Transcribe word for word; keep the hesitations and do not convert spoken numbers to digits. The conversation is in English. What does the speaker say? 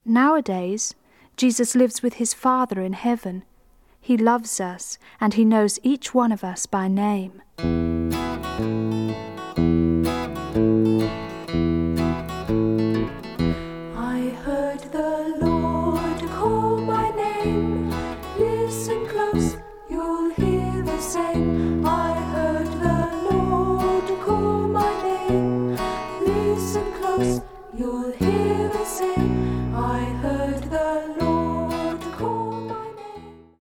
Nowadays, Jesus lives with his Father in heaven. He loves us, and he knows each one of us by name.